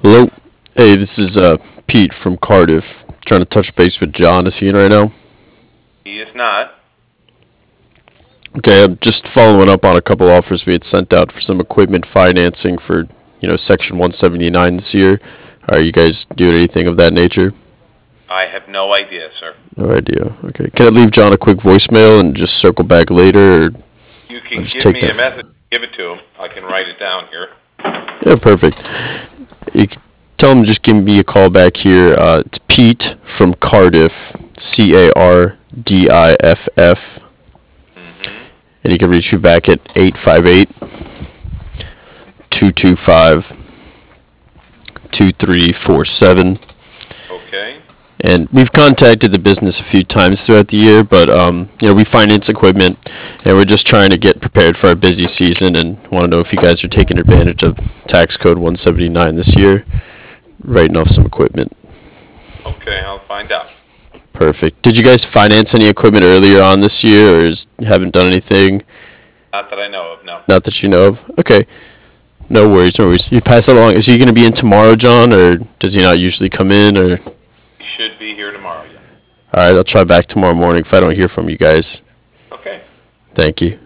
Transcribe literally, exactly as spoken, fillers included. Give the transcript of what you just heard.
Hello. Hey, this is uh, Pete from Cardiff. Trying to touch base with John. Is he in right now? He is not. Okay, I'm just following up on a couple offers we had sent out for some equipment financing for, you know, Section one seventy-nine this year. Are you guys doing anything of that nature? I have no idea, sir. No idea. Okay. Can I leave John a quick voicemail and just circle back later, or You I'll can just give take me a that? message. Give it to him. I can write it down here. Yeah, perfect. You can tell him to just give me a call back here. Uh, it's Pete from Cardiff, C A R D I F F. Mm-hmm. And he can reach you back at eight five eight, two two five, two three four seven. Okay. And we've contacted the business a few times throughout the year, but um, you know, we finance equipment, and we're just trying to get prepared for our busy season, and want to know if you guys are taking advantage of tax code one seventy-nine this year, writing off some equipment. Okay, I'll find out. Perfect. Did you guys finance any equipment earlier on this year, or is, haven't done anything? Not that I know of, no. Not that you know of. Okay. No worries, no worries. You pass that along. Is he going to be in tomorrow, John, or does he not usually come in? Or He should be here tomorrow, yes. all right, I'll try back tomorrow morning if I don't hear from you guys. Okay. Thank you.